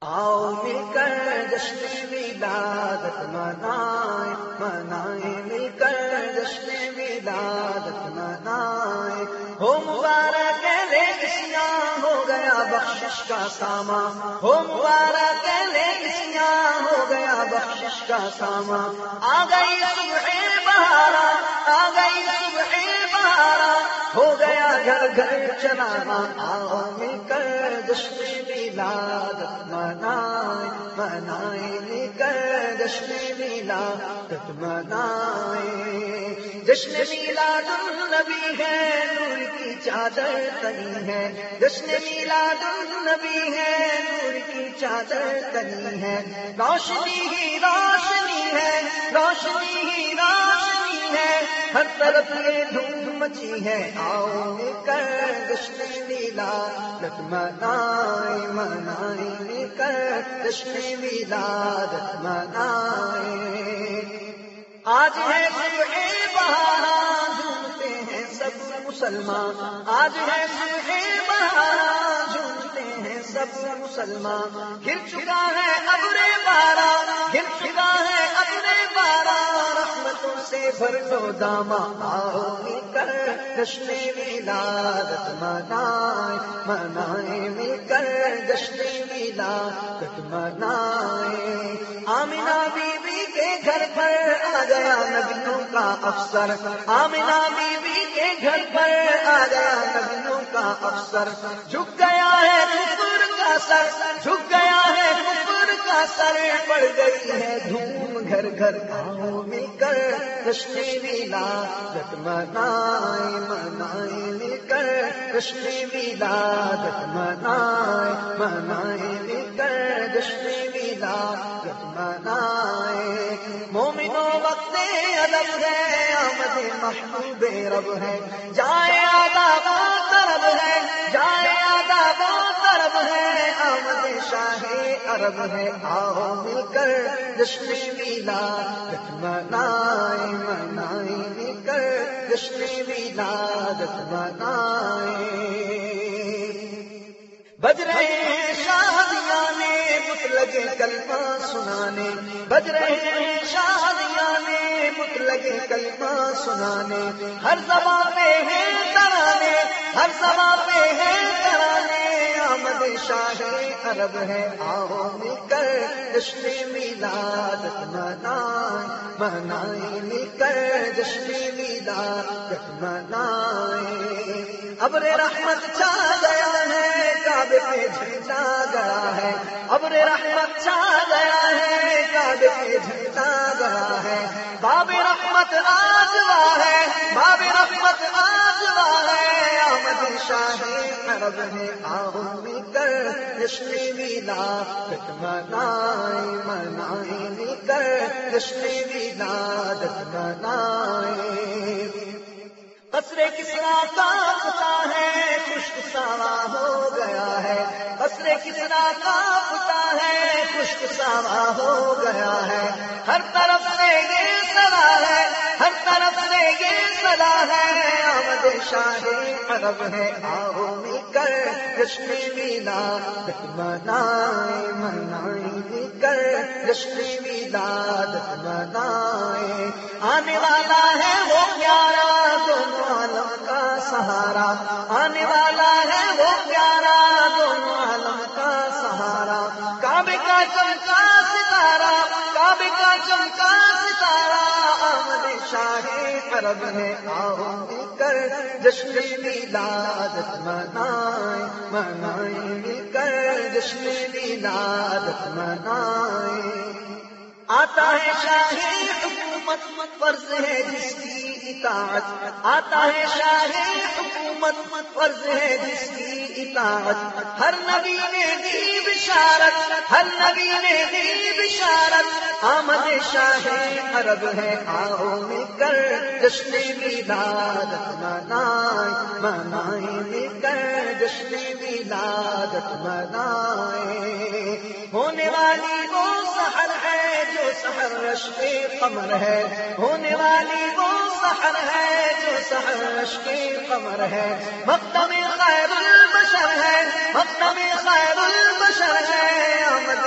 آؤ مل کر جشن ولادت منائیں، منائیں مل کر جشن ولادت منائیں۔ ہو مبارک لیکسیاں ہو گیا بخشش کا سامان، ہو مبارک لیکسیاں ہو گیا بخشش کا سامان۔ آ گئی صبح بہارا، آ گئی صبح بہارا، ہو گیا گھر گھر چلانا۔ آؤ مل کر جشن ولادت منائیں، منائیں مل کر جشن ولادت منائیں۔ جشن میلاد النبی ہے، نور کی چادر تنی ہے، جشن میلاد النبی ہے، نور کی چادر تنی ہے۔ روشنی ہی روشنی ہے، روشنی ہی روشنی ہے، ہر طرف یہ دھوم مچی ہے۔ آؤ مل کر جشن ولادت منائیں، منائیں مل کر جشن ولادت منائیں۔ آج ہے صبح بہارا، جھومتے ہیں سب مسلمان، آج ہے صبح بہارا، جھومتے ہیں سب مسلمان۔ گر چکا ہے ابر بارا، گر چکا ہے ابر بارا، رحمتوں سے بھر دو داما۔ آؤ مل کر جشن ولادت منائیں، منائیں مل کر جشن ولادت منائیں۔ آمنہ بی بی کے گھر پر آ گیا نبیوں کا افسر، آمنہ بی بی کے گھر پر آ گیا نبیوں کا افسر۔ جھک گیا ہے کفر کا سر، جھک گیا ہے کفر کا سر، پڑ گئی ہے دھوم گھر گھر۔ آؤ مل کر جشن ولادت منائیں، منائیں مل کر جشن ولادت منائیں، منائیں مل کر جشن ولادت منائیں۔ مومنوں وقت ادب ہے، آمد محبوب رب ہے، جائے آداب و طرب ہے، جائے آداب و طرب ہے، آمد شاہ عرب ہے۔ آؤ مل کر جشن ولادت منائیں، منائیں مل کر جشن ولادت منائیں۔ بج رہے ہیں شادیاں نے بت لگے کلمہ سنانے، بج رہے ہیں شادیاں نے بت لگے کلمہ سنانے۔ ہر زبان پہ ہے ترانے، ہر زبان پہ ہے ترانے، آمد شاہ عرب ہے۔ آؤ مل کر جشن ولادت منائیں، منائیں مل کر جشن ولادت منائیں۔ ابر رحمت چھا گیا ہے، کعبے پہ جھنڈا گڑا ہے، ابر رحمت چھا گیا ہے، کعبے پہ جھنڈا گڑا ہے۔ باب رحمت آجوا ہے، باب رحمت آجوا ہے، آمد شاہ عرب ہے۔ آؤ مل کر جشن ولادت منائیں، منائیں مل کر جشن ولادت منائیں۔ قصر کسریٰ کا پتا ہے، خشک ساوا ہو گیا ہے، قصر کسریٰ کا پتا ہے، خشک ساوا ہو گیا ہے۔ ہر طرف سے یہ صدا ہے، ہر طرف سے یہ صدا ہے، آمد شاہ عرب ہے۔ آؤ مل کر جشن ولادت منائیں، منائیں مل کر جشن ولادت منائیں۔ آنے والا ہے وہ پیارا دونوں عالم کا سہارا، آنے والا ہے وہ پیارا دونوں عالم کا سہارا۔ کعبے کا چمکا ستارہ، کعبے کا چمکا ستارہ، آمد شاہ عرب ہے۔ آؤ مل کر جشن ولادت منائیں، منائیں مل کر جشن ولادت منائیں۔ آتا ہے شاہی حکومت، فرض ہے جس کی اطاعت، آتا ہے شاہی حکومت، فرض ہے جس کی اطاعت۔ ہر نبی نے دی بشارت، ہر نبی نے دی بشارت، آمد شاہ عرب ہے۔ آؤ مل کر جشن ولادت منائیں، منائیں مل کر جشن ولادت منائیں۔ ہونے والی وہ سحر ہے جو سحر رشک قمر ہے، ہونے والی وہ سحر ہے جو سحر رشک قمر ہے۔ مقدم خیر البشر ہے، مقدم خیر البشر ہے، آمد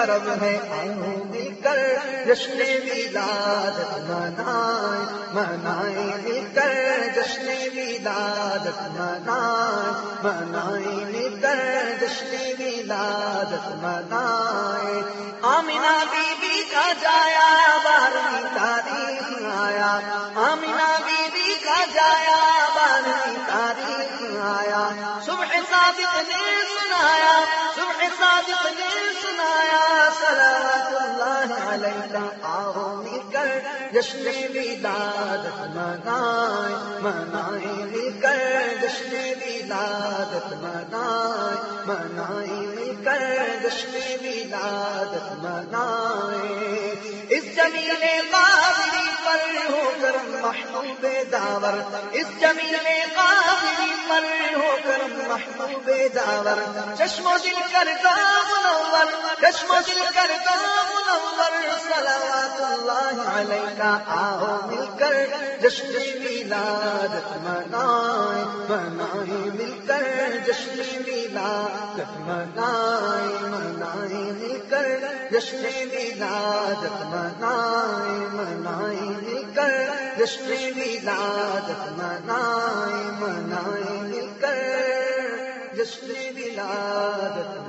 حرم ہے، آؤ مل کر جشن ولادت منائیں، منائیں مل کر جشن ولادت منائیں، منائیں مل کر جشن ولادت منائیں۔ آمنہ بی بی کا جایا 12ویں تاریخ آیا، آمنہ بی بی کا جایا 12ویں تاریخ آیا، صبح صادق نے سنایا، صبح صادق نے سنایا، صلوات اللہ علیہ، آؤ مل کر جشن ولادت منائیں، منائیں مل کر جشن ولادت منائیں، منائیں مل کر جشن ولادت منائیں۔ اس جمیل قادری پر ہو کرم محبوب داور، اس جمیل قادری پر ہو کرم محبوب داور، چشم و دل کرتا منور، چشم و دل کرتا منور، صلوات اللہ علیہ، آؤ مل کر جشن ولادت منائیں، منائیں مل کر جشن ولادت منائیں، منائیں مل کر جشن ولادت منائیں، منائیں مل کر جشن ولادت منائیں، منائیں مل کر جشن ولادت